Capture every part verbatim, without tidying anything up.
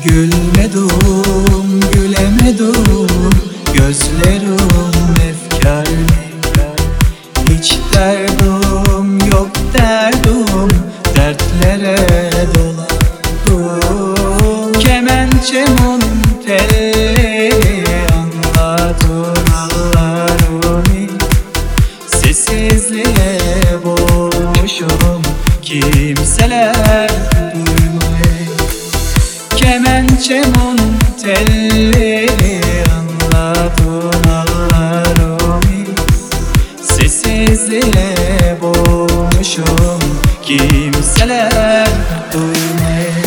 Gülmedim, gülemedim, gözlerim efkarlı. Hiç derdim yok derdim, dertlere doladım. Kemençemin telleri anladın ağlarını. Sessizliğe boğmuşum, kimseler duymuyor. Kemençemin telleri anladın ağlarını. Sessizliğe boğmuşum, kimseler duymuyor.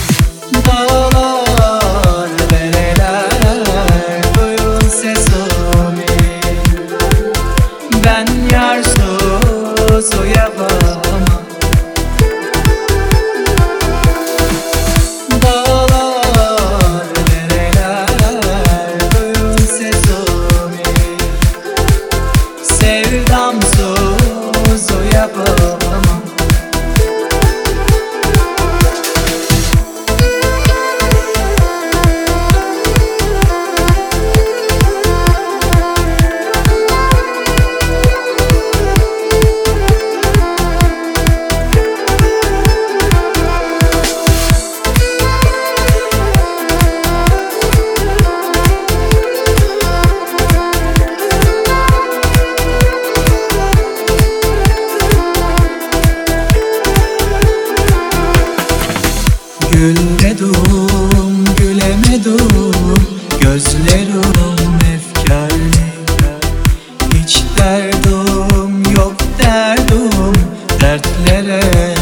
Dağlar, dereler duyun sesimi. Ben yarsız uyuyamam. Dağlar, dereler duyun sesimi. Sevdamsız uyuyamam. Gülmedim, gülemedim, gözlerim efkarlı. Hiç derdim yok derdim, dertlere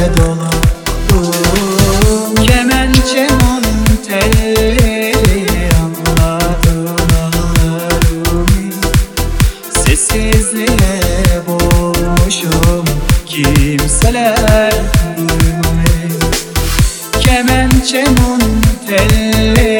doladım. Kemençemin telleri anladın ağlarını. Sessizliğe boğmuşum, kimseler duymuyor. Kemençemin telleri